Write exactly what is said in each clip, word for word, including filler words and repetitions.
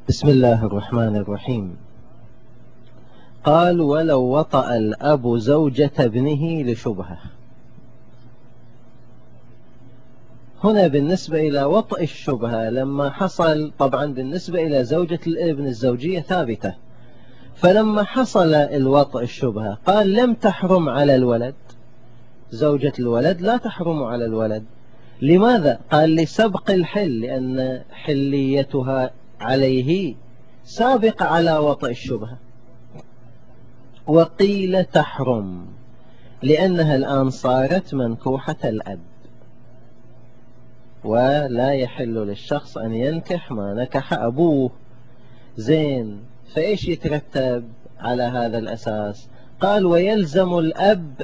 بسم الله الرحمن الرحيم. قال: ولو وطأ الأب زوجة ابنه لشبهة. هنا بالنسبة إلى وطئ الشبهة لما حصل، طبعا بالنسبة إلى زوجة الابن الزوجية ثابتة، فلما حصل الوطئ الشبهة قال: لم تحرم على الولد، زوجة الولد لا تحرم على الولد. لماذا؟ قال: لسبق الحل، لأن حليتها عليه سابق على وطئ الشبهة. وقيل تحرم لأنها الآن صارت منكوحة الأب، ولا يحل للشخص أن ينكح ما نكح أبوه. زين، فإيش يترتب على هذا الأساس؟ قال: ويلزم الأب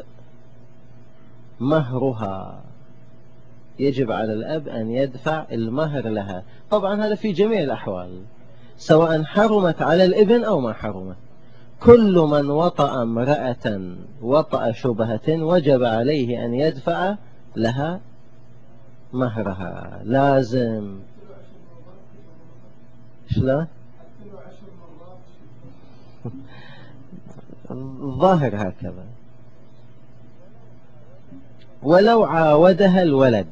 مهرها، يجب على الأب أن يدفع المهر لها. طبعا هذا في جميع الأحوال، سواء حرمت على الابن أو ما حرمت. كل من وطأ امرأة وطأ شبهة وجب عليه أن يدفع لها مهرها، لازم. شلون؟ الظاهر هكذا. ولو عاودها الولد،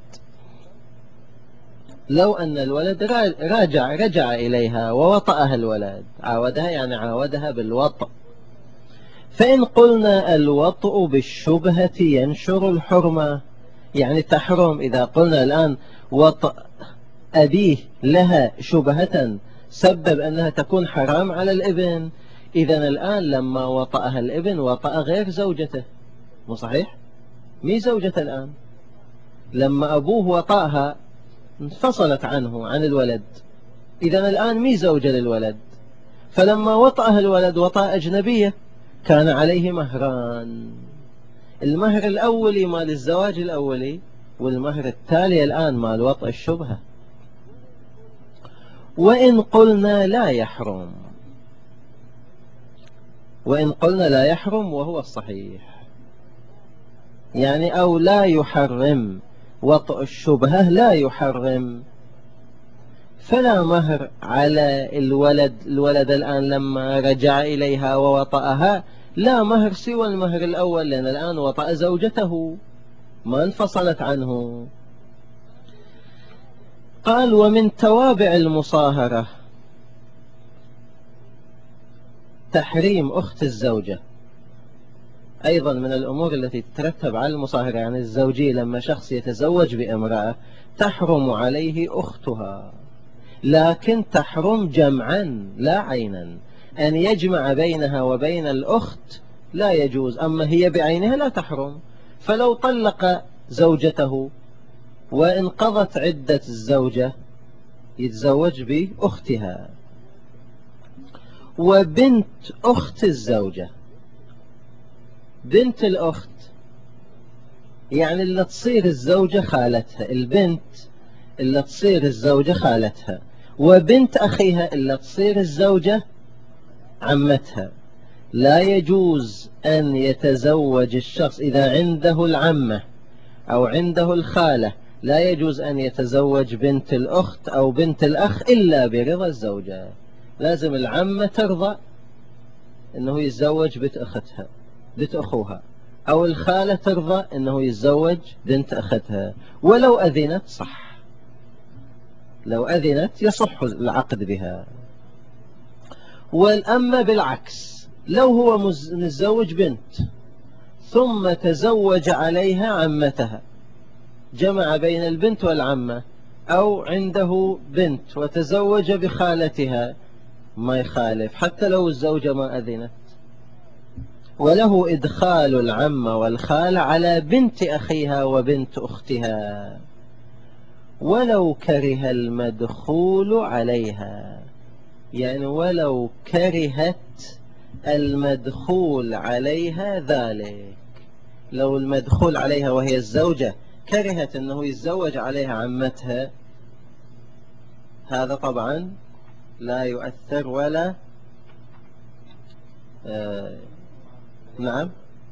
لو أن الولد راجع رجع إليها ووطأها الولد، عاودها يعني عاودها بالوطأ. فإن قلنا الوطء بالشبهة ينشر الحرمة، يعني تحرم. إذا قلنا الآن وطأ أبيه لها شبهة سبب أنها تكون حرام على الابن، إذن الآن لما وطأها الابن وطأ غير زوجته، مو صحيح؟ مي زوجة الآن. لما أبوه وطأها انفصلت عنه عن الولد، إذن الآن مي زوجة للولد. فلما وطأها الولد وطأ أجنبية كان عليه مهران، المهر الأولي مال الزواج الأولي، والمهر التالي الآن مال وطأ الشبهة. وإن قلنا لا يحرم، وإن قلنا لا يحرم وهو الصحيح، يعني أو لا يحرم، وطأ الشبهة لا يحرم، فلا مهر على الولد. الولد الآن لما رجع إليها ووطأها لا مهر سوى المهر الأول، لأن الآن وطأ زوجته ما انفصلت عنه. قال: ومن توابع المصاهرة تحريم أخت الزوجة، أيضا من الأمور التي تترتب على المصاهرة، يعني الزوجية. لما شخص يتزوج بامرأة تحرم عليه أختها، لكن تحرم جمعا لا عينا، أن يجمع بينها وبين الأخت لا يجوز، أما هي بعينها لا تحرم. فلو طلق زوجته وانقضت عدة الزوجة يتزوج بأختها. وبنت أخت الزوجة، بنت الأخت يعني اللي تصير الزوجة خالتها، البنت اللي تصير الزوجة خالتها، وبنت أخيها اللي تصير الزوجة عمتها. لا يجوز أن يتزوج الشخص إذا عنده العمة أو عنده الخالة، لا يجوز أن يتزوج بنت الأخت أو بنت الأخ إلا برضا الزوجة. لازم العمة ترضى أنه يتزوج بنت أختها، بنت أخوها، أو الخالة ترضى أنه يتزوج بنت أختها. ولو أذنت صح، لو أذنت يصح العقد بها. والأما بالعكس، لو هو متزوج بنت ثم تزوج عليها عمتها، جمع بين البنت والعمة، أو عنده بنت وتزوج بخالتها، ما يخالف حتى لو الزوجة ما أذنت. وله إدخال العمة والخالة على بنت أخيها وبنت أختها ولو كره المدخول عليها، يعني ولو كرهت المدخول عليها ذلك. لو المدخول عليها وهي الزوجة كرهت أنه يتزوج عليها عمتها، هذا طبعا لا يؤثر ولا آه نعم.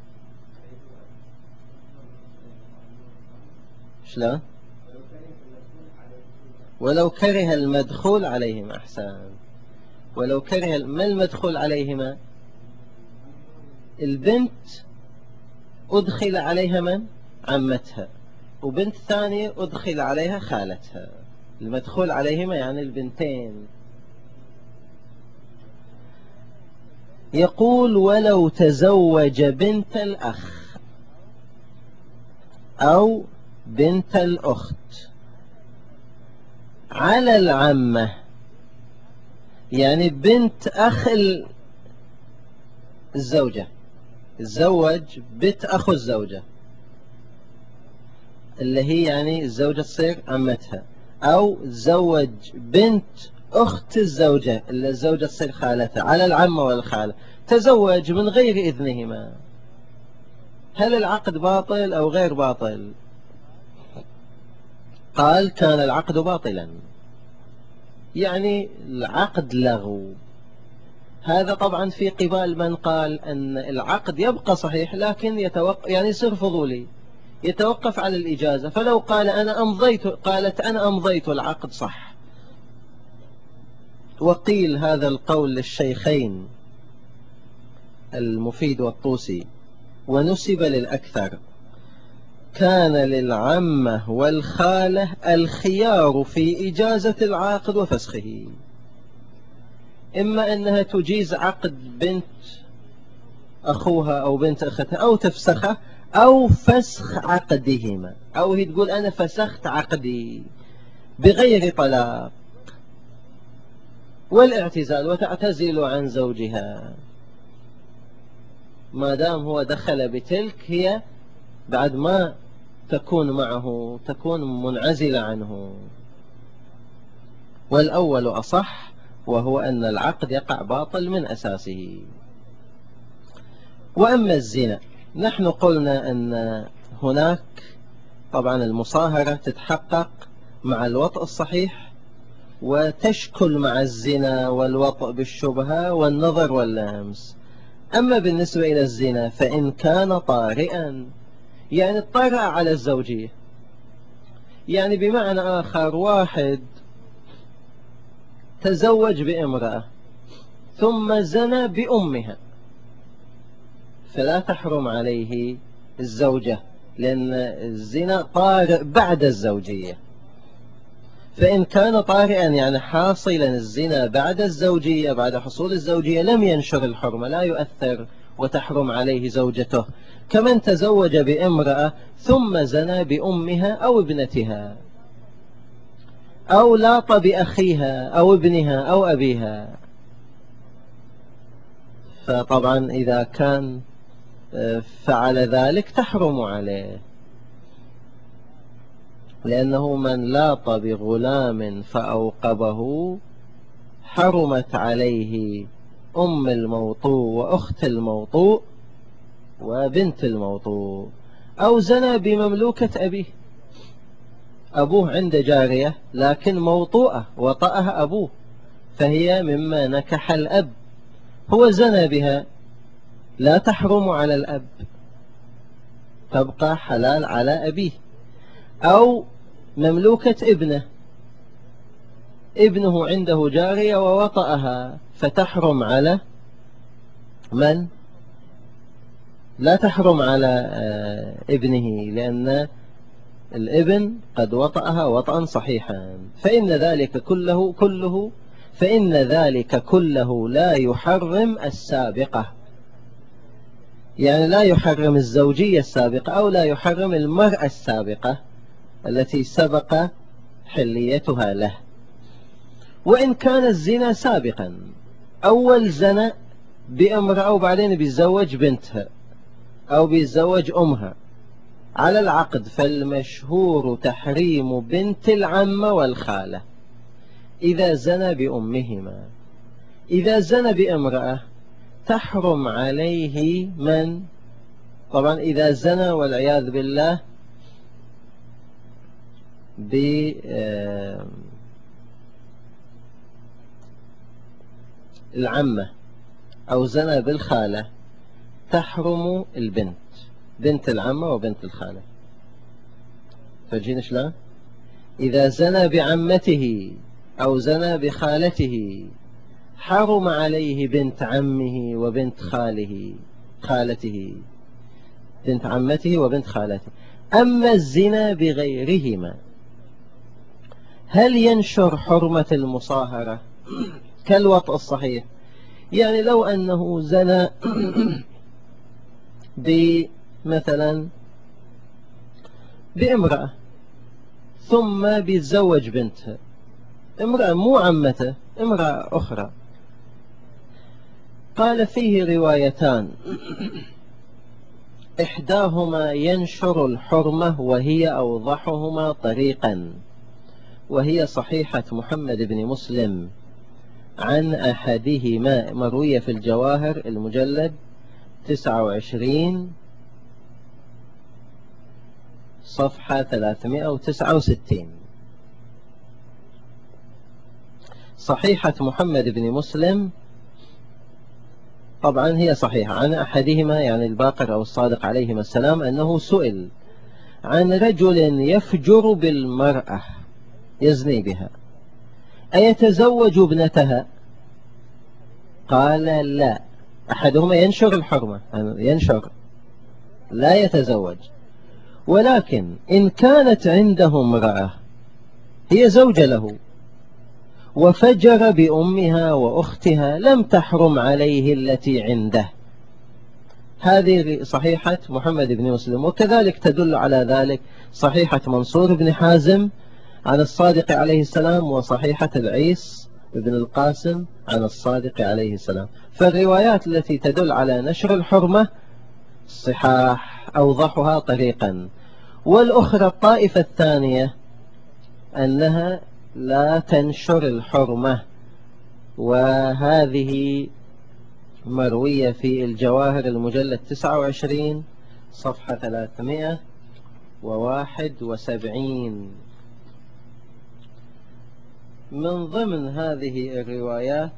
شلون؟ ولو كره المدخول عليهم، أحسن. ولو كره ما المدخول عليهما؟ البنت أدخل عليها من؟ عمتها، وبنت ثانية أدخل عليها خالتها. المدخول عليهما يعني البنتين. يقول ولو تزوج بنت الأخ أو بنت الأخت على العمة، يعني بنت أخ الزوجة، تزوج بنت أخو الزوجة اللي هي يعني الزوجة تصير عمتها، أو تزوج بنت أخت الزوجة اللي الزوجة تصير خالتها، على العمة والخالة، تزوج من غير إذنهما، هل العقد باطل أو غير باطل؟ قال كان العقد باطلا، يعني العقد لغو. هذا طبعا في قبال من قال أن العقد يبقى صحيح لكن يتوقف، يعني يصير فضولي، يتوقف على الإجازة. فلو قال أنا أمضيت، قالت أنا أمضيت العقد صح. وقيل هذا القول للشيخين المفيد والطوسي، ونسب للأكثر، كان للعمة والخالة الخيار في إجازة العاقد وفسخه، إما أنها تجيز عقد بنت أخوها أو بنت أختها أو تفسخه، أو فسخ عقدهما، أو هي تقول أنا فسخت عقدي بغير طلاق، والاعتزال وتعتزل عن زوجها ما دام هو دخل بتلك، هي بعد ما تكون معه تكون منعزلة عنه. والأول أصح، وهو أن العقد يقع باطل من أساسه. وأما الزنا، نحن قلنا أن هناك طبعا المصاهرة تتحقق مع الوطء الصحيح، وتشكل مع الزنا والوطء بالشبهة والنظر واللمس. أما بالنسبة إلى الزنا فإن كان طارئا، يعني طرأ على الزوجية، يعني بمعنى آخر واحد تزوج بامرأة ثم زنى بأمها، فلا تحرم عليه الزوجة، لأن الزنا طارئ بعد الزوجية. فإن كان طارئا يعني حاصلا الزنا بعد الزوجية، بعد حصول الزوجية، لم ينشر الحرمة، لا يؤثر وتحرم عليه زوجته، كمن تزوج بامرأة ثم زنى بأمها أو ابنتها، أو لاط بأخيها أو ابنها أو أبيها. فطبعا إذا كان فعل ذلك تحرم عليه، لأنه من لاط بغلام فأوقبه حرمت عليه أم الموطوء وأخت الموطوء وبنت الموطوء. أو زنى بمملوكة أبيه، أبوه عنده جارية لكن موطوءة وطأها أبوه، فهي مما نكح الأب، هو زنى بها، لا تحرم على الأب، تبقى حلال على أبيه. أو مملوكة ابنه، ابنه عنده جارية ووطأها، فتحرم على من؟ لا تحرم على ابنه، لأن الابن قد وطأها وطأا صحيحا. فإن ذلك كله كله فإن ذلك كله لا يحرم السابقة، يعني لا يحرم الزوجية السابقة، أو لا يحرم المرأة السابقة التي سبق حليتها له. وإن كان الزنا سابقا، أول زنا بامرأة وبعدين بيتزوج بنتها أو بيتزوج أمها على العقد، فالمشهور تحريم بنت العمة والخالة إذا زنى بأمهما. إذا زنى بامرأة تحرم عليه من؟ طبعا إذا زنى والعياذ بالله بالعمة أو زنى بالخالة تحرم البنت، بنت العمة وبنت الخالة. فجين شلون؟ إذا زنى بعمته أو زنى بخالته حرم عليه بنت عمه وبنت خاله خالته بنت عمته وبنت خالته. أما الزنا بغيرهما هل ينشر حرمة المصاهرة كالوطء الصحيح؟ يعني لو أنه زنى مثلا بامرأة ثم بيتزوج بنتها، امرأة مو عمته، امرأة أخرى، قال فيه روايتان، إحداهما ينشر الحرمة وهي أوضحهما طريقا، وهي صحيحة محمد بن مسلم عن أحدهما مروية في الجواهر المجلد تسعة وعشرين صفحة ثلاثمائة وتسعة وستين. صحيحة محمد بن مسلم طبعا هي صحيحة عن أحدهما يعني الباقر أو الصادق عليهما السلام أنه سئل عن رجل يفجر بالمرأة يزني بها أيتزوج ابنتها؟ قال لا. أحدهما ينشر الحرمة، ينشر لا يتزوج، ولكن إن كانت عنده امرأة هي زوجة له وفجر بأمها وأختها لم تحرم عليه التي عنده. هذه صحيحة محمد بن مسلم. وكذلك تدل على ذلك صحيحة منصور بن حازم عن الصادق عليه السلام وصحيحة العيس بن القاسم عن الصادق عليه السلام. فالروايات التي تدل على نشر الحرمة صحاح أوضحها طريقا، والأخرى الطائفة الثانية أنها لا تنشر الحرمة، وهذه مروية في الجواهر المجلد تسعة وعشرين صفحة ثلاثمائة وواحد وسبعين. من ضمن هذه الروايات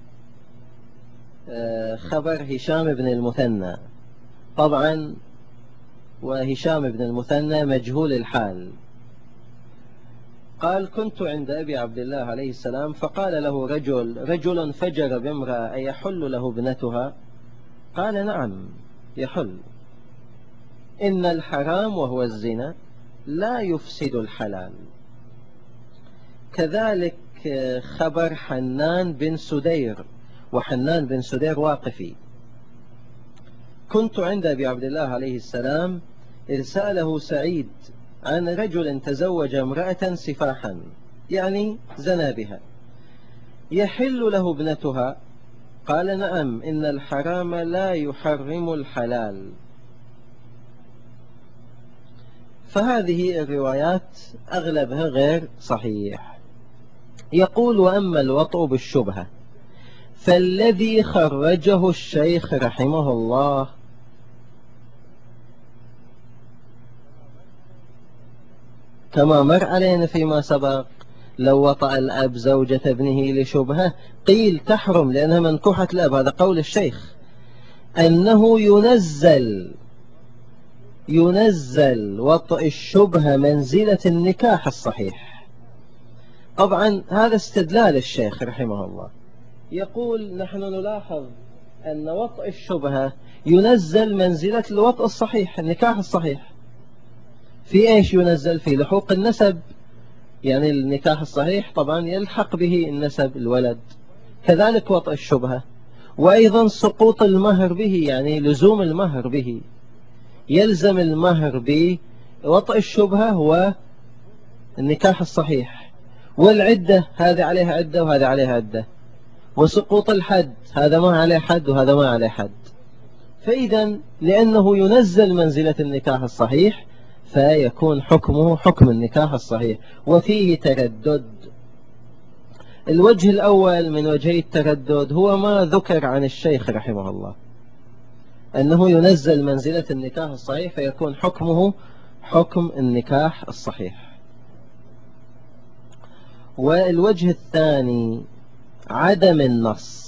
خبر هشام بن المثنى، طبعا وهشام بن المثنى مجهول الحال، قال كنت عند أبي عبد الله عليه السلام فقال له رجل رجل فجر بامرأة أيحل له ابنتها؟ قال نعم يحل، إن الحرام وهو الزنا لا يفسد الحلال. كذلك خبر حنان بن سدير، وحنان بن سدير واقفي، كنت عند أبي عبد الله عليه السلام إذ سأله سعيد عن رجل تزوج امرأة سفاحا يعني زنى بها يحل له ابنتها؟ قال نعم إن الحرام لا يحرم الحلال. فهذه الروايات أغلبها غير صحيح. يقول وأما الوطء بالشبهة فالذي خرجه الشيخ رحمه الله كما مر علينا فيما سبق، لو وطأ الأب زوجة ابنه لشبهة قيل تحرم لأنها منكوحة الأب، هذا قول الشيخ، أنه ينزل ينزل وطئ الشبهة منزلة النكاح الصحيح. طبعا هذا استدلال الشيخ رحمه الله، يقول نحن نلاحظ أن وطئ الشبهة ينزل منزلة الوطئ الصحيح النكاح الصحيح. في إيش ينزل؟ في لحوق النسب، يعني النكاح الصحيح طبعا يلحق به النسب الولد، كذلك وطئ الشبهة، وأيضا سقوط المهر به، يعني لزوم المهر به، يلزم المهر بوطئ الشبهة هو النكاح الصحيح، والعدة هذا عليها عدة وهذا عليها عدة، وسقوط الحد هذا ما عليه حد وهذا ما عليه حد. فإذا لأنه ينزل منزلة النكاح الصحيح فيكون حكمه حكم النكاح الصحيح. وفيه تردد. الوجه الأول من وجهي التردد هو ما ذكر عن الشيخ رحمه الله أنه ينزل منزلة النكاح الصحيح فيكون حكمه حكم النكاح الصحيح. والوجه الثاني عدم النص،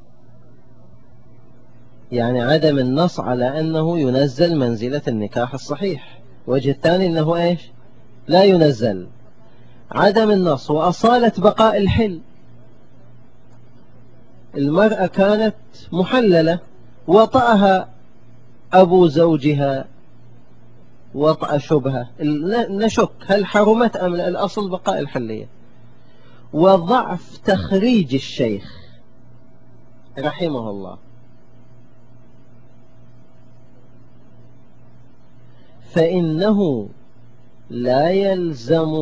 يعني عدم النص على أنه ينزل منزلة النكاح الصحيح. الوجه الثاني أنه إيش؟ لا ينزل. عدم النص وأصالة بقاء الحل، المرأة كانت محللة، وطأها أبو زوجها وطأ شبهة، نشك هل حرمت أم لا، الأصل بقاء الحلية. وضعف تخريج الشيخ رحمه الله، فإنه لا يلزم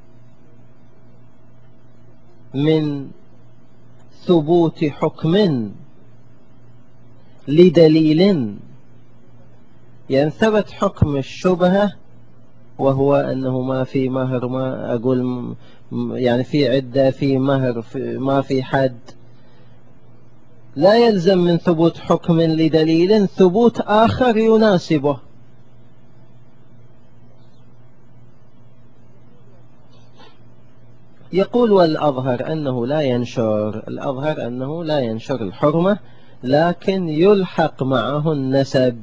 من ثبوت حكم لدليل، يعني ثبت حكم الشبهة وهو أنه ما في مهر، ما أقول يعني في عدة، في مهر، في ما في حد، لا يلزم من ثبوت حكم لدليل ثبوت آخر يناسبه. يقول والأظهر أنه لا ينشر، الأظهر أنه لا ينشر الحرمة، لكن يلحق معه النسب،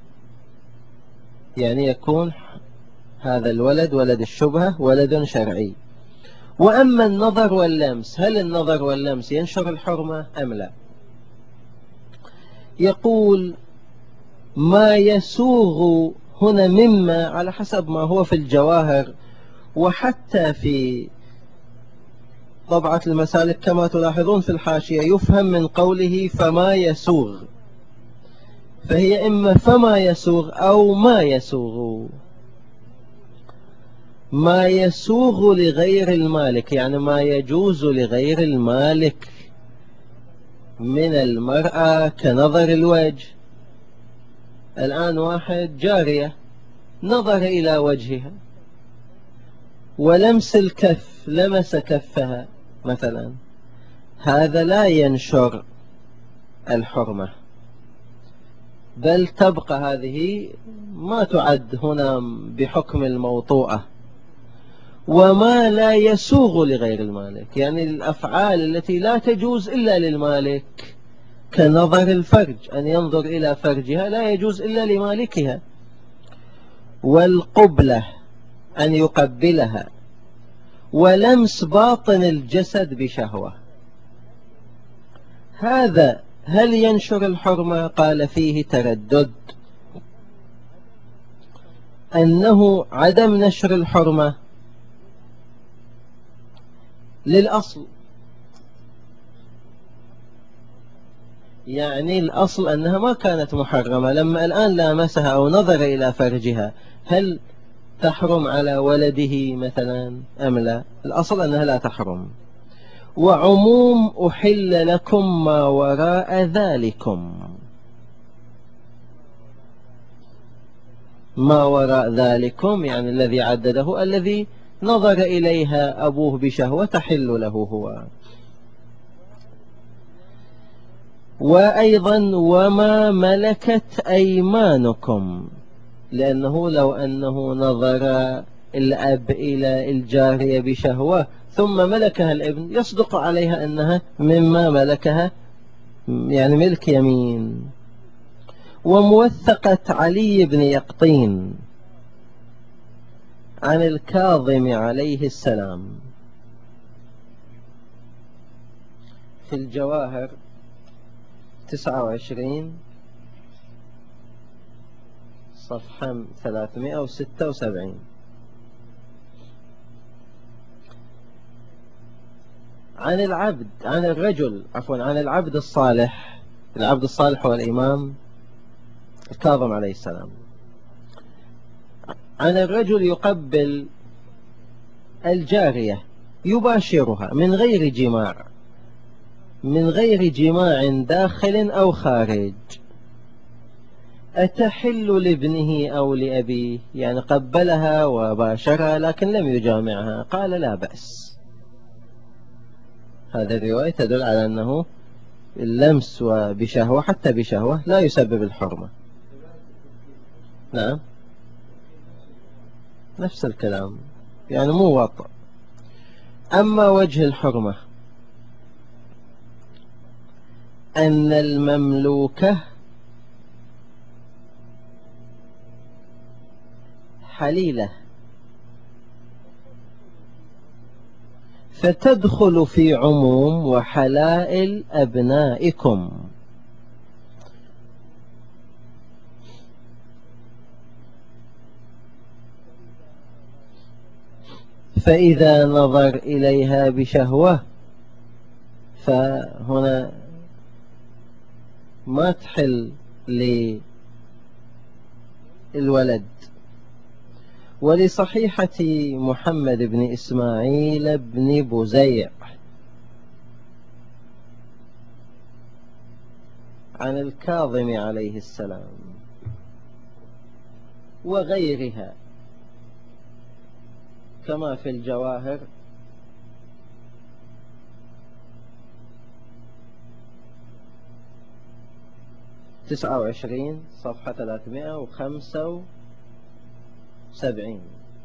يعني يكون هذا الولد ولد الشبهة ولد شرعي. وأما النظر واللمس، هل النظر واللمس ينشر الحرمة أم لا؟ يقول ما يسوغ هنا مما على حسب ما هو في الجواهر، وحتى في طبعة المسالك كما تلاحظون في الحاشية يفهم من قوله فما يسوغ، فهي إما فما يسوغ أو ما يسوغ. ما يسوغ لغير المالك يعني ما يجوز لغير المالك من المرأة كنظر الوجه. الآن واحد جارية نظر إلى وجهها، ولمس الكف لمس كفها مثلا، هذا لا ينشر الحرمة، بل تبقى هذه ما تعد هنا بحكم الموطوءة. وما لا يسوغ لغير المالك يعني الأفعال التي لا تجوز إلا للمالك، كنظر الفرج، أن ينظر إلى فرجها لا يجوز إلا لمالكها، والقبلة أن يقبلها، ولمس باطن الجسد بشهوة. هذا هل ينشر الحرمة؟ قال فيه تردد، أنه عدم نشر الحرمة للأصل، يعني الأصل أنها ما كانت محرمة، لما الآن لامسها أو نظر إلى فرجها هل تحرم على ولده مثلا أم لا؟ الأصل أنها لا تحرم. وعموم أحل لكم ما وراء ذلكم، ما وراء ذلكم يعني الذي عدده الذي نظر إليها أبوه بشهوة تحل له هو. وأيضا وما ملكت أيمانكم، لأنه لو أنه نظر الأب إلى الجارية بشهوة ثم ملكها الابن يصدق عليها أنها مما ملكها يعني ملك يمين. وموثقة علي بن يقطين عن الكاظم عليه السلام في الجواهر تسعة وعشرين صفحة ثلاثمائة وستة وسبعين، عن العبد عن الرجل عفوا عن العبد الصالح، العبد الصالح هو الإمام الكاظم عليه السلام، عن الرجل يقبل الجارية يباشرها من غير جماع، من غير جماع داخل أو خارج، أتحل لابنه أو لأبيه؟ يعني قبلها وباشرها لكن لم يجامعها، قال لا بأس. هذا الرواية تدل على أنه اللمس وبشهوة حتى بشهوة لا يسبب الحرمة. نعم نفس الكلام يعني مو وطء. أما وجه الحرمة أن المملوكة حليلة، فتدخل في عموم وحلائل أبنائكم. فإذا نظر إليها بشهوة فهنا ما تحل للولد. ولصحيحة محمد بن إسماعيل بن بزيع عن الكاظم عليه السلام وغيرها كما في الجواهر تسعة وعشرين صفحة ثلاثمائة وخمسة وسبعين،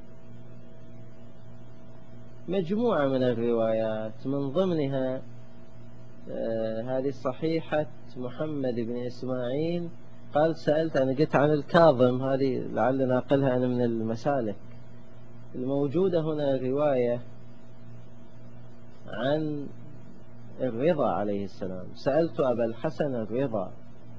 مجموعة من الروايات من ضمنها آه هذه صحيحة محمد بن إسماعيل. قال سألت، أنا قلت عن الكاظم، هذه لعل ناقلها أنا من المسالك. الموجودة هنا رواية عن الرضا عليه السلام. سألت أبا الحسن الرضا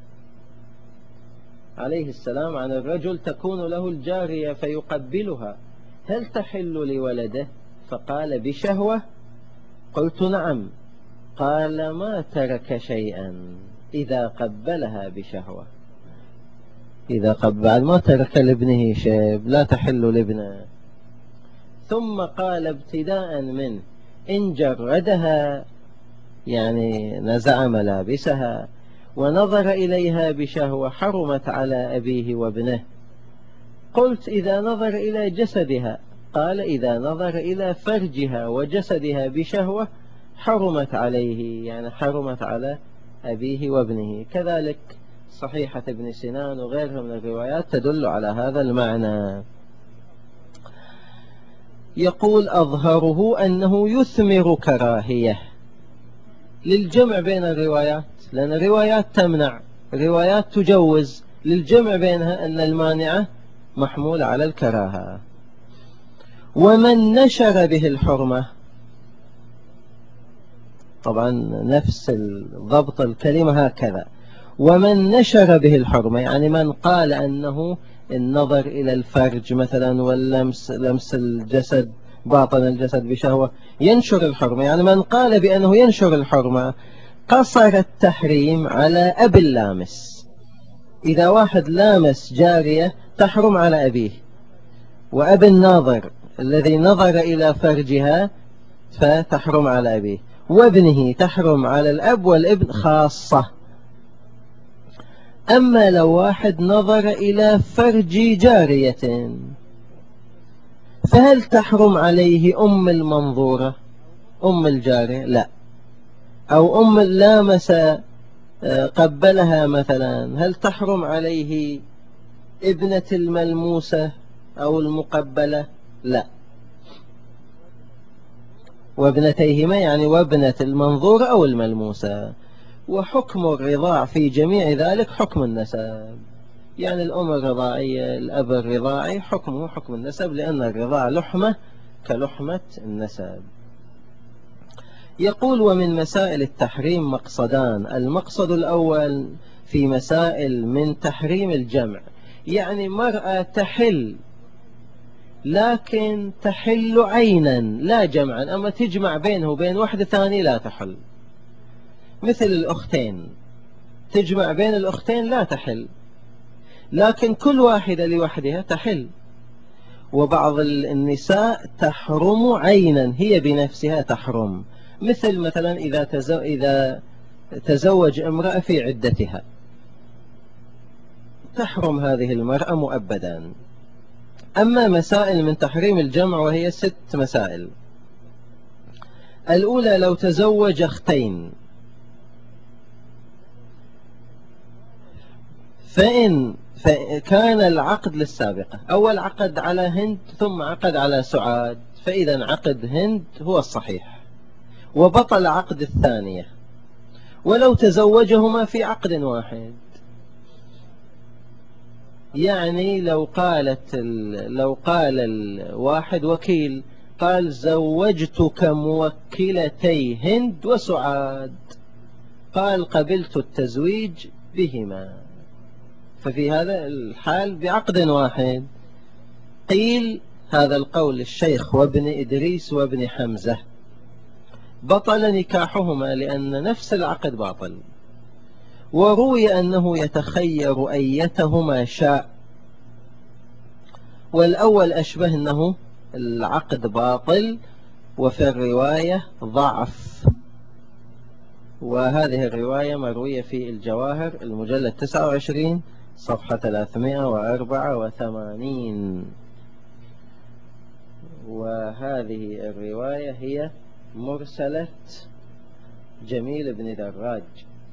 عليه السلام عن الرجل تكون له الجارية فيقبلها، هل تحل لولده؟ فقال بشهوة. قلت نعم. قال ما ترك شيئا إذا قبلها بشهوة. إذا قبل ما ترك لابنه شيء لا تحل لابنه. ثم قال ابتداء منه إن جردها يعني نزع ملابسها ونظر إليها بشهوة حرمت على أبيه وابنه. قلت إذا نظر إلى جسدها؟ قال إذا نظر إلى فرجها وجسدها بشهوة حرمت عليه، يعني حرمت على أبيه وابنه. كذلك صحيحة ابن سنان وغيرها من الروايات تدل على هذا المعنى. يقول أظهره أنه يثمر كراهية للجمع بين الروايات، لأن الروايات تمنع، روايات تجوز، للجمع بينها أن المانعة محمول على الكراهة. ومن نشر به الحرمة، طبعا نفس ضبط الكلمة هكذا، ومن نشر به الحرمة يعني من قال أنه النظر إلى الفرج مثلا واللمس لمس الجسد باطن الجسد بشهوة ينشر الحرمة، يعني من قال بأنه ينشر الحرمة قصر التحريم على أبي اللامس. إذا واحد لامس جارية تحرم على أبيه، وأبي الناظر الذي نظر إلى فرجها فتحرم على أبيه، وابنه تحرم على الأب والابن خاصة. أما لو واحد نظر إلى فرج جارية فهل تحرم عليه أم المنظورة أم الجارية؟ لا. أو أم لامس قبلها مثلا، هل تحرم عليه ابنة الملموسة أو المقبلة؟ لا. وابنتيهما يعني وابنة المنظورة أو الملموسة. وحكم الرضاع في جميع ذلك حكم النسب، يعني الأم الرضاعية الأب الرضاعي حكمه حكم النسب، لأن الرضاع لحمة كلحمة النسب. يقول ومن مسائل التحريم مقصدان. المقصد الأول في مسائل من تحريم الجمع، يعني مرأة تحل لكن تحل عينا لا جمعا، أما تجمع بينه وبين واحدة ثانية لا تحل، مثل الأختين، تجمع بين الأختين لا تحل، لكن كل واحدة لوحدها تحل. وبعض النساء تحرم عينا، هي بنفسها تحرم، مثل مثلا إذا تزو... إذا تزوج امرأة في عدتها تحرم هذه المرأة مؤبدا. أما مسائل من تحريم الجمع وهي ست مسائل. الأولى لو تزوج أختين، فإن كان العقد للسابقة، أول عقد على هند ثم عقد على سعاد، فإذا عقد هند هو الصحيح وبطل عقد الثانية. ولو تزوجهما في عقد واحد، يعني لو قالت لو قال الواحد وكيل قال زوجتك موكلتي هند وسعاد، قال قبلت التزويج بهما. ففي هذا الحال بعقد واحد. قيل هذا القول للشيخ وابن إدريس وابن حمزة بطل نكاحهما لأن نفس العقد باطل. وروي أنه يتخير أيتهما شاء، والأول أشبه أنه العقد باطل، وفي الرواية ضعف. وهذه الرواية مروية في الجواهر المجلد تسعة وعشرين صفحة ثلاثمائة وأربعة وثمانين. وهذه الرواية هي مرسلة جميل بن دراج.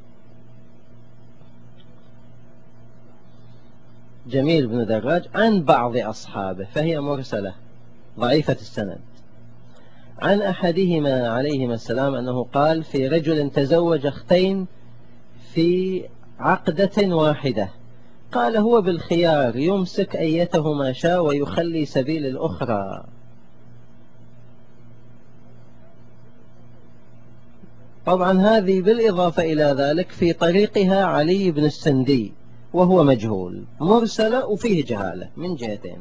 جميل بن دراج عن بعض أصحابه، فهي مرسلة ضعيفة السند. عن أحدهما عليهما السلام أنه قال في رجل تزوج أختين في عقدة واحدة، قال هو بالخيار يمسك أيتهما شاء ويخلي سبيل الأخرى. طبعا هذه بالإضافة إلى ذلك في طريقها علي بن السندي وهو مجهول، مرسلة وفيه جهالة من جهتين.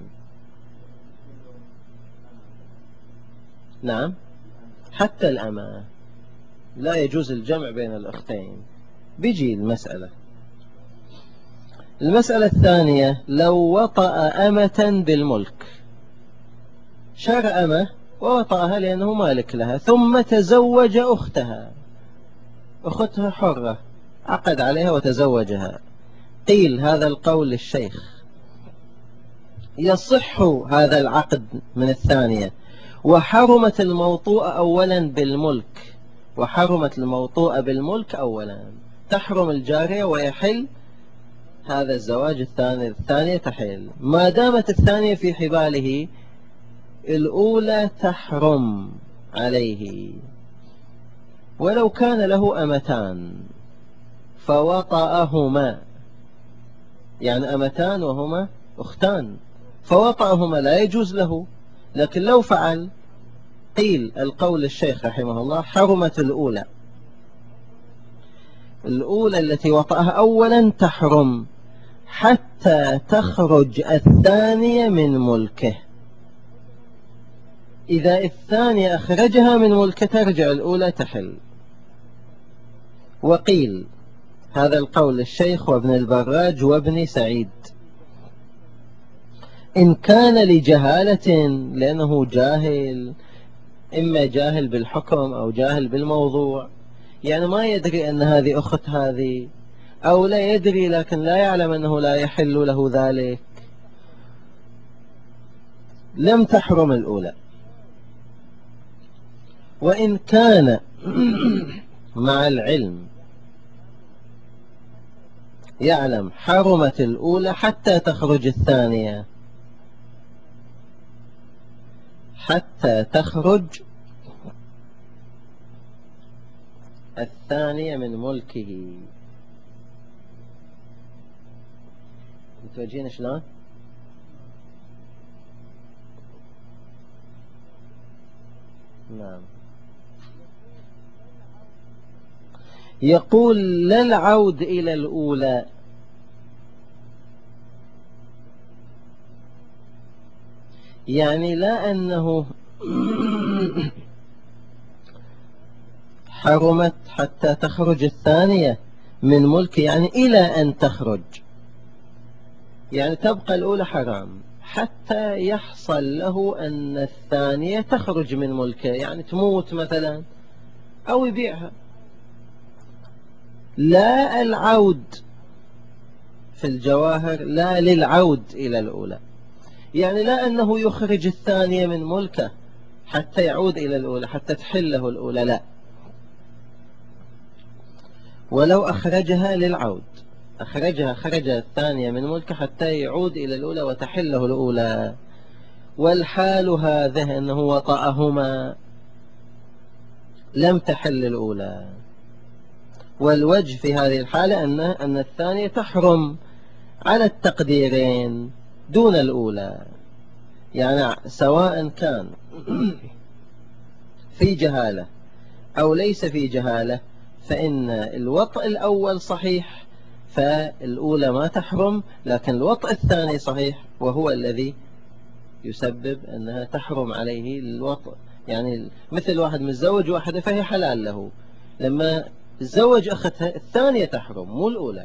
نعم، حتى الأمة لا يجوز الجمع بين الأختين. بيجي المسألة المسألة الثانية، لو وطأ أمة بالملك، شرى أمة ووطأها لأنه مالك لها، ثم تزوج أختها، أختها حرة، عقد عليها وتزوجها. قيل هذا القول للشيخ يصح هذا العقد من الثانية، وحرمت الموطوءة أولا بالملك، وحرمت الموطوءة بالملك أولا، تحرم الجارية ويحل هذا الزواج الثاني. الثانية تحل ما دامت الثانية في حباله، الأولى تحرم عليه. ولو كان له أمتان فوطأهما، يعني أمتان وهما أختان، فوطأهما لا يجوز له. لكن لو فعل، قيل القول الشيخ رحمه الله حرمت الأولى، الأولى التي وطأها أولا تحرم حتى تخرج الثانية من ملكه. إذا الثانية أخرجها من ملكه ترجع الأولى تحل. وقيل هذا القول للشيخ وابن البراج وابن سعيد إن كان لجهالة، لأنه جاهل، إما جاهل بالحكم أو جاهل بالموضوع، يعني ما يدري أن هذه أخت هذه، أو لا يدري لكن لا يعلم أنه لا يحل له ذلك، لم تحرم الأولى. وإن كان مع العلم يعلم حرمت الأولى حتى تخرج الثانية، حتى تخرج الثانية من ملكه. متوجهين شلون؟ نعم. يقول لا العود إلى الأولى، يعني لا أنه حرمت حتى تخرج الثانية من ملك، يعني إلى أن تخرج، يعني تبقى الأولى حرام حتى يحصل له أن الثانية تخرج من ملكه، يعني تموت مثلا أو يبيعها. لا العود في الجواهر لا للعود إلى الأولى، يعني لا أنه يخرج الثانية من ملكه حتى يعود إلى الأولى حتى تحله الأولى، لا، ولو أخرجها للعود، أخرجها خرج الثانية من ملكه حتى يعود إلى الأولى وتحله الأولى. والحال هذه أنه وطأهما لم تحل الأولى. والوجه في هذه الحالة أن أن الثانية تحرم على التقديرين دون الأولى، يعني سواء كان في جهالة أو ليس في جهالة، فإن الوطء الأول صحيح فالأولى ما تحرم، لكن الوطء الثاني صحيح وهو الذي يسبب أنها تحرم عليه الوطء. يعني مثل واحد متزوج واحدة فهي حلال له، لما تزوج أختها الثانية تحرم مو الأولى.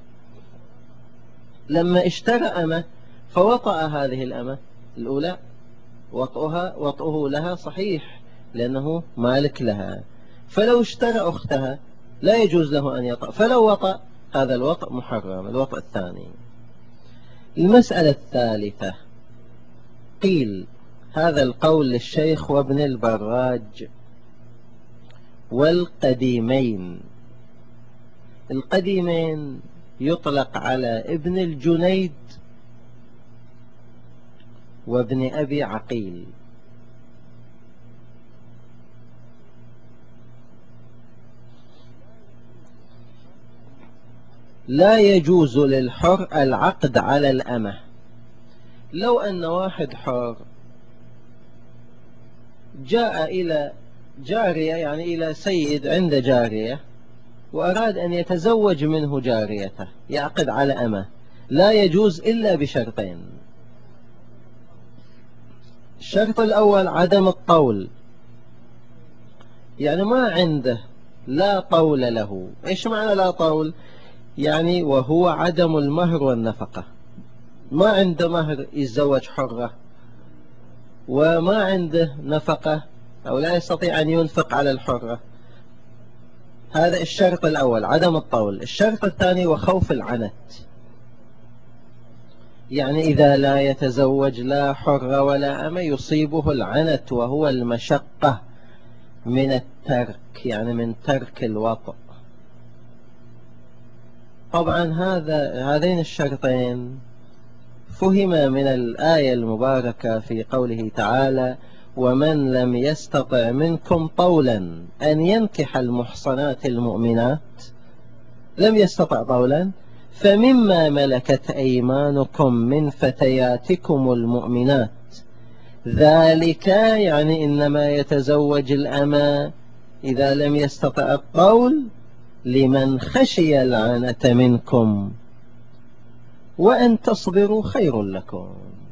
لما اشترى أمة فوطأ هذه الأمة الأولى، وطئها وطئه لها صحيح لأنه مالك لها. فلو اشترى أختها لا يجوز له أن يطأ، فلو وطأ هذا الوطأ محرم، الوطأ الثاني. المسألة الثالثة، قيل هذا القول للشيخ وابن البراج والقديمين. القديمين يطلق على ابن الجنيد وابن أبي عقيل. لا يجوز للحر العقد على الأمة. لو أن واحد حر جاء إلى جارية، يعني إلى سيد عند جارية، وأراد أن يتزوج منه جاريته، يعقد على أمة، لا يجوز إلا بشرطين. الشرط الأول عدم الطول، يعني ما عنده لا طول له. إيش معنى لا طول؟ يعني وهو عدم المهر والنفقة، ما عنده مهر يتزوج حرة، وما عنده نفقة أو لا يستطيع أن ينفق على الحرة. هذا الشرط الأول عدم الطول. الشرط الثاني وخوف العنت، يعني إذا لا يتزوج لا حرة ولا أمة يصيبه العنت، وهو المشقة من الترك، يعني من ترك الوطء. طبعا هذا هذين الشرطين فهما من الآية المباركة في قوله تعالى: ومن لم يستطع منكم طولا أن ينكح المحصنات المؤمنات، لم يستطع طولا، فمما ملكت أيمانكم من فتياتكم المؤمنات، ذلك يعني إنما يتزوج الأمة إذا لم يستطع الطول لمن خشي العنة منكم، وأن تصبروا خير لكم.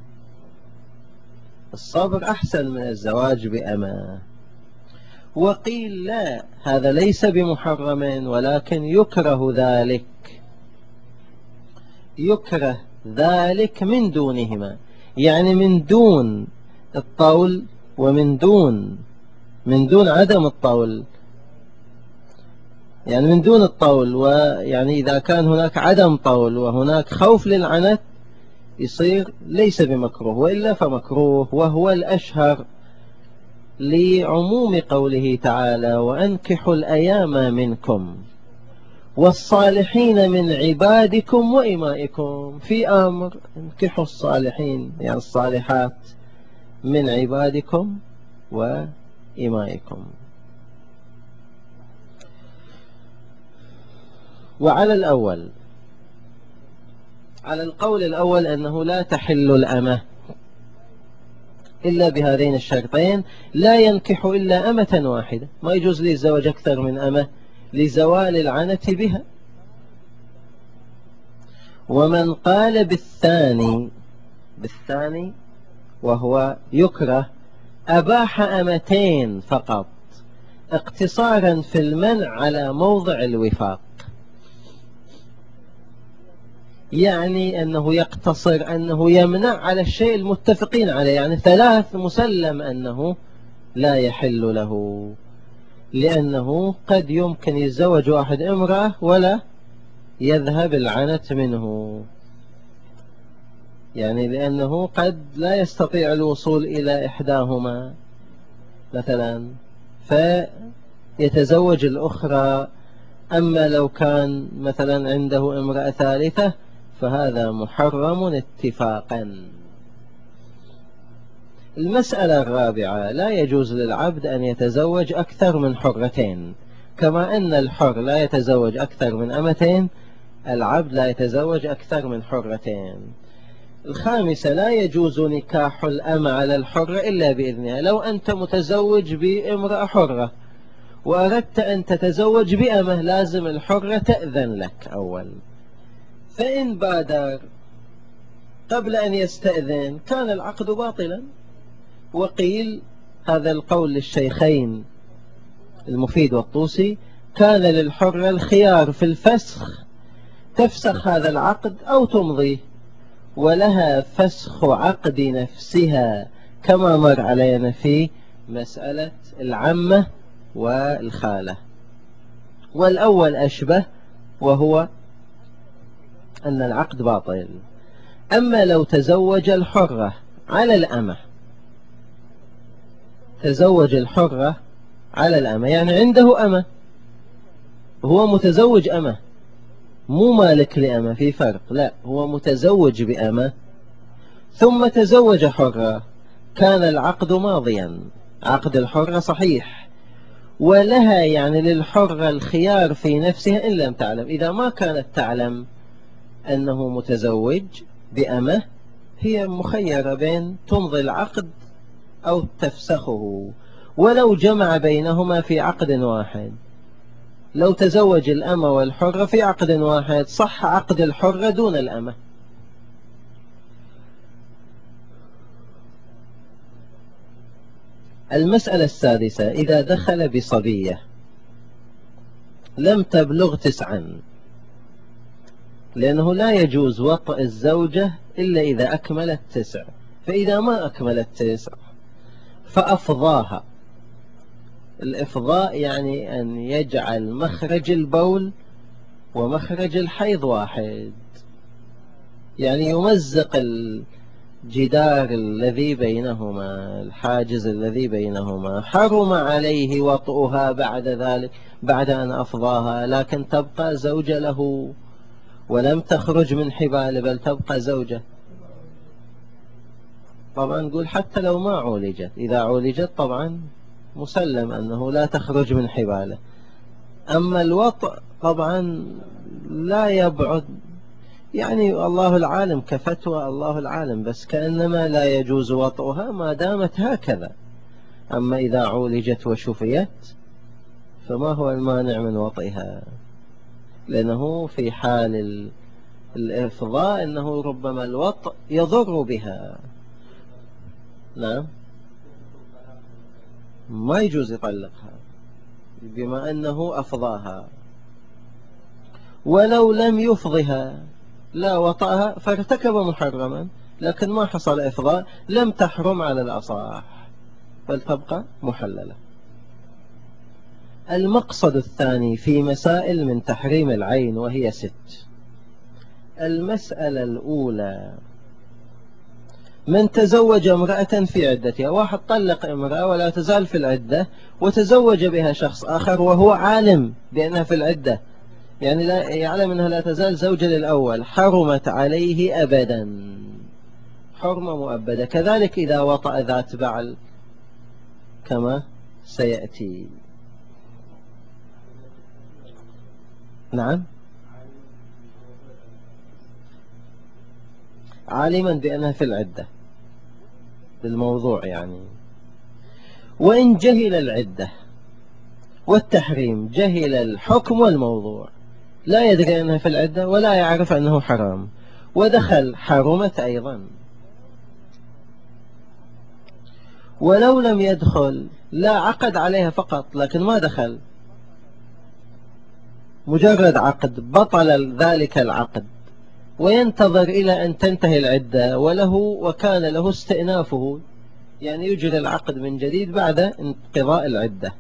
الصبر أحسن من الزواج بأمة. وقيل لا، هذا ليس بمحرم ولكن يكره ذلك، يكره ذلك من دونهما، يعني من دون الطول ومن دون من دون عدم الطول، يعني من دون الطول. ويعني إذا كان هناك عدم طول وهناك خوف للعنت يصير ليس بمكروه، وإلا فمكروه، وهو الأشهر لعموم قوله تعالى: وأنكحوا الأيام منكم والصالحين من عبادكم وإمائكم. في أمر انكحوا الصالحين يعني الصالحات من عبادكم وإمائكم. وعلى الأول، على القول الأول أنه لا تحل الأمة إلا بهذين الشرطين، لا ينكح إلا أمة واحدة، ما يجوز لي الزواج أكثر من أمة لزوال العنة بها. ومن قال بالثاني بالثاني وهو يكره، أباح أمتين فقط اقتصارا في المنع على موضع الوفاق، يعني أنه يقتصر، أنه يمنع على الشيء المتفقين عليه، يعني ثلاث مسلم أنه لا يحل له، لأنه قد يمكن يتزوج واحد امرأة ولا يذهب العنت منه، يعني لأنه قد لا يستطيع الوصول إلى إحداهما مثلا فيتزوج الأخرى. أما لو كان مثلا عنده امرأة ثالثة فهذا محرم اتفاقا. المسألة الرابعة، لا يجوز للعبد أن يتزوج أكثر من حرتين، كما أن الحر لا يتزوج أكثر من أمتين، العبد لا يتزوج أكثر من حرتين. الخامسة لا يجوز نكاح الأمة على الحرة إلا بإذنها. لو أنت متزوج بامرأة حرة وأردت أن تتزوج بأمة لازم الحرة تأذن لك أول، فإن بادر قبل أن يستأذن كان العقد باطلا. وقيل هذا القول للشيخين المفيد والطوسي: كان للحرة الخيار في الفسخ، تفسخ هذا العقد أو تمضيه، ولها فسخ عقد نفسها كما مر علينا في مسألة العمة والخالة. والأول أشبه، وهو أن العقد باطل. أما لو تزوج الحرة على الأمة، تزوج الحرة على الأمة يعني عنده أمة، هو متزوج أمة مو مالك لأمة، في فرق، لا هو متزوج بأمة ثم تزوج حرة، كان العقد ماضيا، عقد الحرة صحيح، ولها يعني للحرة الخيار في نفسها إن لم تعلم. إذا ما كانت تعلم أنه متزوج بأمة هي مخيرة بين تمضي العقد أو تفسخه، ولو جمع بينهما في عقد واحد. لو تزوج الأمة والحرة في عقد واحد صح عقد الحرة دون الأمة. المسألة السادسة: إذا دخل بصبية لم تبلغ تسعا، لأنه لا يجوز وطئ الزوجة إلا إذا أكملت تسع، فإذا ما أكملت تسع فأفضاها. الإفضاء يعني أن يجعل مخرج البول ومخرج الحيض واحد، يعني يمزق الجدار الذي بينهما، الحاجز الذي بينهما. حرم عليه وطئها بعد ذلك، بعد أن أفضاها، لكن تبقى زوجة له ولم تخرج من حبال، بل تبقى زوجة. طبعا نقول حتى لو ما عولجت، إذا عولجت طبعا مسلم أنه لا تخرج من حباله. أما الوطء طبعا لا يبعد، يعني الله العالم، كفتوى الله العالم، بس كأنما لا يجوز وطئها ما دامت هكذا. أما إذا عولجت وشفيت فما هو المانع من وطئها؟ لأنه في حال الإفضاء أنه ربما الوطء يضر بها. نعم، ما يجوز يطلقها بما أنه أفضاها. ولو لم يفضها لا وطأها فارتكب محرما، لكن ما حصل إفضاء، لم تحرم على الأصح بل تبقى محللة. المقصد الثاني في مسائل من تحريم العين، وهي ست. المسألة الأولى: من تزوج امرأة في عدتها، واحد طلق امرأة ولا تزال في العدة وتزوج بها شخص آخر وهو عالم بأنها في العدة، يعني لا يعلم أنها لا تزال زوجة للأول، حرمت عليه أبدا، حرمة مؤبدة. كذلك إذا وطأ ذات بعل كما سيأتي. نعم، عالما بأنها في العدة بالموضوع يعني. وإن جهل العدة والتحريم، جهل الحكم والموضوع، لا يدري أنها في العدة ولا يعرف أنه حرام، ودخل حرمت أيضا. ولو لم يدخل، لا عقد عليها فقط لكن ما دخل، مجرد عقد، بطل ذلك العقد، وينتظر إلى أن تنتهي العدة، وله وكان له استئنافه، يعني يجري العقد من جديد بعد انقضاء العدة.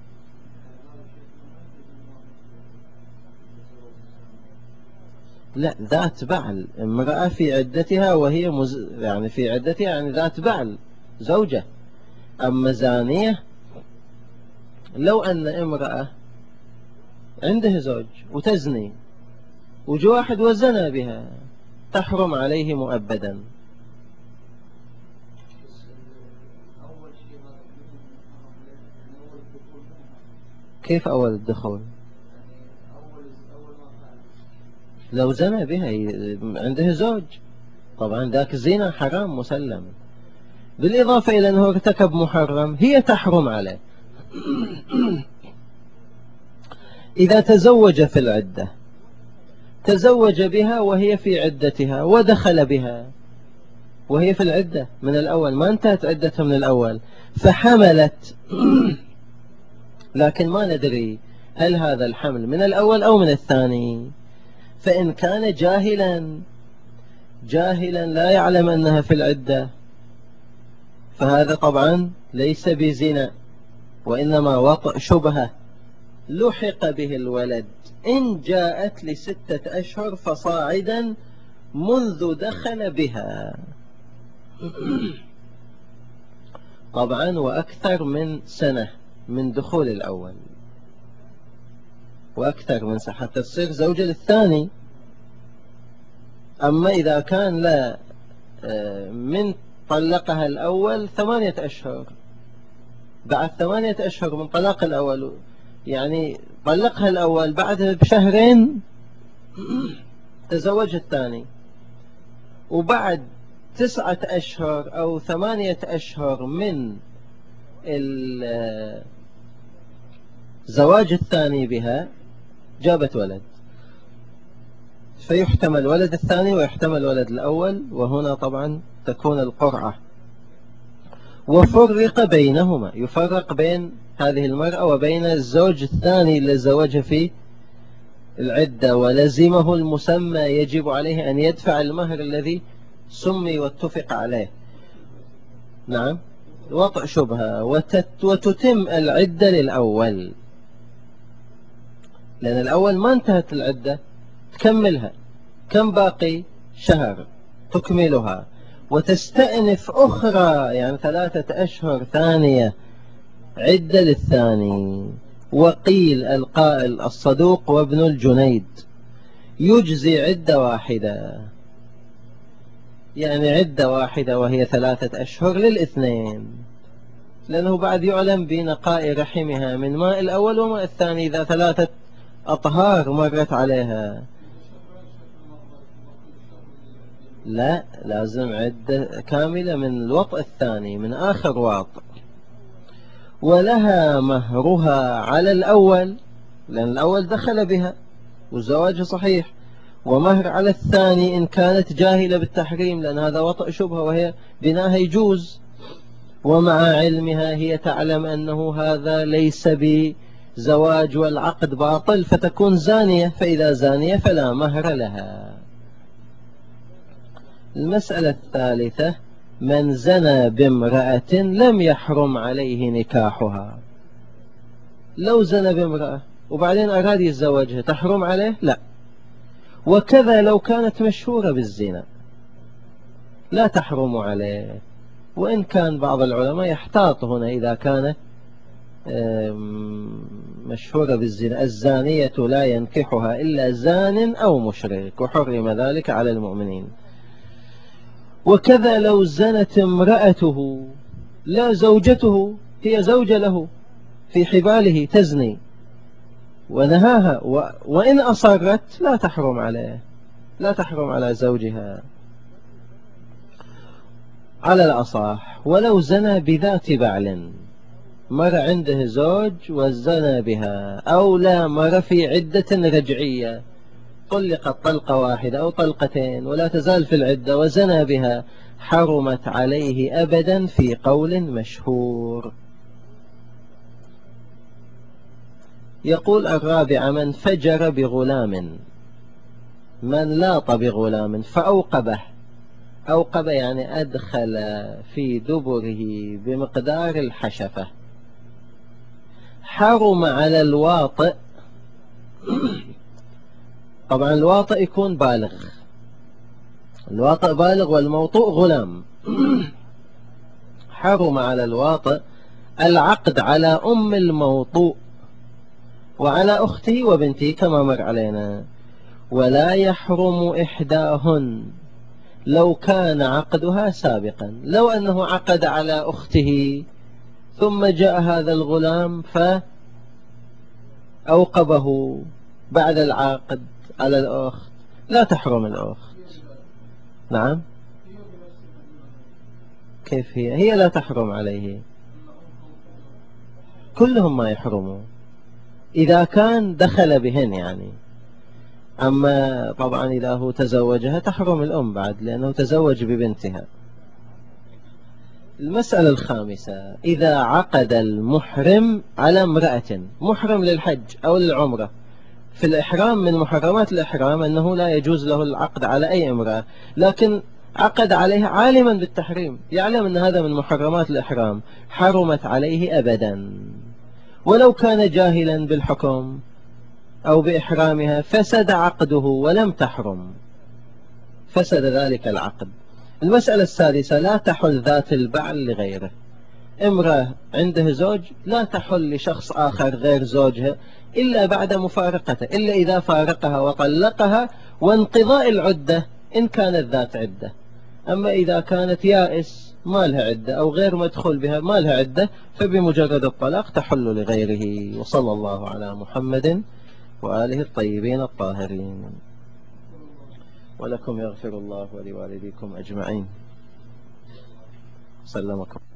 لا، ذات بعل، امرأة في عدتها وهي مز... يعني في عدتها يعني ذات بعل، زوجة. أما زانية، لو أن امرأة عنده زوج وتزني وجو واحد وزنى بها تحرم عليه مؤبدا. كيف أول الدخول؟ لو زنى بها عنده زوج طبعا ذاك الزنا حرام مسلم، بالإضافة إلى أنه ارتكب محرم هي تحرم عليه. إذا تزوج في العدة، تزوج بها وهي في عدتها ودخل بها وهي في العدة من الأول، ما انتهت عدتها من الأول، فحملت لكن ما ندري هل هذا الحمل من الأول أو من الثاني. فإن كان جاهلا جاهلا لا يعلم أنها في العدة، فهذا طبعا ليس بزنا، وإنما وطئ شبهة لحق به الولد إن جاءت لستة أشهر فصاعدا منذ دخل بها. طبعا وأكثر من سنة من دخول الأول، وأكثر من سنة حتى تصير زوجة للثاني. أما إذا كان لا من طلقها الأول ثمانية أشهر، بعد ثمانية أشهر من طلاق الأول، يعني طلقها الأول بعد بشهرين تزوج الثاني، وبعد تسعة أشهر أو ثمانية أشهر من الزواج الثاني بها جابت ولد، فيحتمل ولد الثاني ويحتمل ولد الأول، وهنا طبعا تكون القرعة. وفرق بينهما، يفرق بين هذه المرأة وبين الزوج الثاني اللي زوجها في العدة ولزمه المسمى، يجب عليه أن يدفع المهر الذي سمي واتفق عليه. نعم، وطئ شبهة وتتم العدة للأول، لأن الأول ما انتهت العدة تكملها، كم باقي؟ شهر تكملها وتستأنف أخرى، يعني ثلاثة أشهر ثانية عدة للثاني. وقيل القائل الصدوق وابن الجنيد يجزي عدة واحدة، يعني عدة واحدة وهي ثلاثة أشهر للاثنين، لأنه بعد يعلم بنقاء رحمها من ماء الأول وماء الثاني إذا ثلاثة أطهار مرت عليها. لا، لازم عدة كاملة من الوطء الثاني، من آخر واطئ. ولها مهرها على الأول، لأن الأول دخل بها والزواج صحيح، ومهر على الثاني إن كانت جاهلة بالتحريم، لأن هذا وطئ شبهة وهي بناها يجوز، ومع علمها هي تعلم أنه هذا ليس بزواج والعقد باطل فتكون زانية، فإذا زانية فلا مهر لها. المسألة الثالثة: من زنى بامرأة لم يحرم عليه نكاحها. لو زنى بامرأة وبعدين أراد يتزوجها تحرم عليه؟ لا. وكذا لو كانت مشهورة بالزنا لا تحرم عليه، وإن كان بعض العلماء يحتاط هنا إذا كانت مشهورة بالزنا. الزانية لا ينكحها إلا زان أو مشرك، وحرم ذلك على المؤمنين. وكذا لو زنت امرأته، لا زوجته، هي زوجة له في حباله تزني ونهاها، وإن أصرت لا تحرم عليه، لا تحرم على زوجها على الأصح. ولو زنى بذات بعل، مر عنده زوج وزنى بها، أو لا مر في عدة رجعية، طلقت طلقة واحدة أو طلقتين ولا تزال في العدة وزنى بها، حرمت عليه أبدا في قول مشهور. يقول الرابع: من فجر بغلام، من لاط بغلام فأوقبه. أوقب يعني أدخل في دبره بمقدار الحشفة. حرم على الواطئ، طبعا الواطئ يكون بالغ، الواطئ بالغ والموطوء غلام. حرم على الواطئ العقد على أم الموطوء وعلى أخته وبنته كما مر علينا. ولا يحرم إحداهن لو كان عقدها سابقا. لو أنه عقد على أخته ثم جاء هذا الغلام فأوقبه بعد العقد على الأخت، لا تحرم الأخت. نعم، كيف هي هي لا تحرم عليه، كلهم ما يحرموا إذا كان دخل بهن يعني. أما طبعا إذا هو تزوجها تحرم الأم بعد لأنه تزوج ببنتها. المسألة الخامسة: إذا عقد المحرم على امرأة، محرم للحج أو للعمرة، في الإحرام من محرمات الإحرام أنه لا يجوز له العقد على أي امرأة، لكن عقد عليها عالما بالتحريم، يعلم أن هذا من محرمات الإحرام، حرمت عليه أبدا. ولو كان جاهلا بالحكم أو بإحرامها فسد عقده ولم تحرم، فسد ذلك العقد. المسألة السادسة: لا تحل ذات البعل لغيره. امرأة عنده زوج لا تحل لشخص آخر غير زوجها إلا بعد مفارقته، إلا إذا فارقها وطلقها وانقضاء العدة إن كانت ذات عدة. أما إذا كانت يائس ما لها عدة أو غير مدخول بها ما لها عدة فبمجرد الطلاق تحل لغيره. وصلى الله على محمد وآله الطيبين الطاهرين. ولكم يغفر الله ولوالديكم أجمعين. سلمكم.